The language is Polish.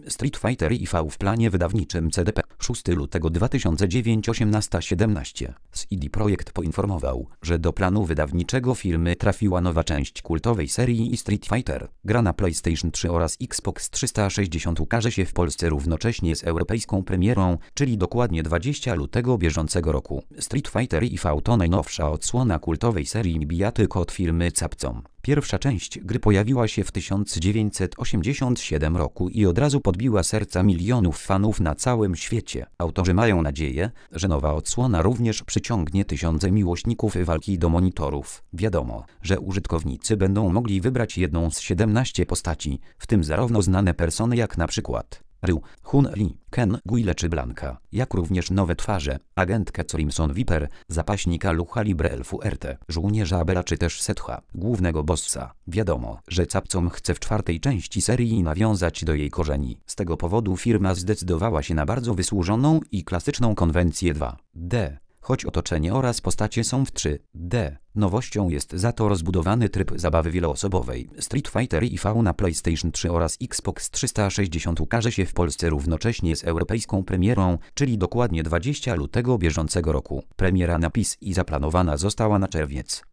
Street Fighter IV w planie wydawniczym CDP 6 lutego 2009 18:17. CD Projekt poinformował, że do planu wydawniczego firmy trafiła nowa część kultowej serii Street Fighter. Gra na PlayStation 3 oraz Xbox 360 ukaże się w Polsce równocześnie z europejską premierą, czyli dokładnie 20 lutego bieżącego roku. Street Fighter IV to najnowsza odsłona kultowej serii bijatyk od firmy Capcom. Pierwsza część gry pojawiła się w 1987 roku i od razu podbiła serca milionów fanów na całym świecie. Autorzy mają nadzieję, że nowa odsłona również przyciągnie tysiące miłośników walki do monitorów. Wiadomo, że użytkownicy będą mogli wybrać jedną z 17 postaci, w tym zarówno znane persony jak na przykład Ryu, Chun-Li, Ken, Guile czy Blanka, jak również nowe twarze, agentkę Crimson Viper, zapaśnika Lucha Libre Elfu RT, żołnierza Abela czy też Setha, głównego bossa. Wiadomo, że Capcom chce w czwartej części serii nawiązać do jej korzeni. Z tego powodu firma zdecydowała się na bardzo wysłużoną i klasyczną konwencję 2D. Choć otoczenie oraz postacie są w 3D. Nowością jest za to rozbudowany tryb zabawy wieloosobowej. Street Fighter IV na PlayStation 3 oraz Xbox 360 ukaże się w Polsce równocześnie z europejską premierą, czyli dokładnie 20 lutego bieżącego roku. Premiera na PC zaplanowana została na czerwiec.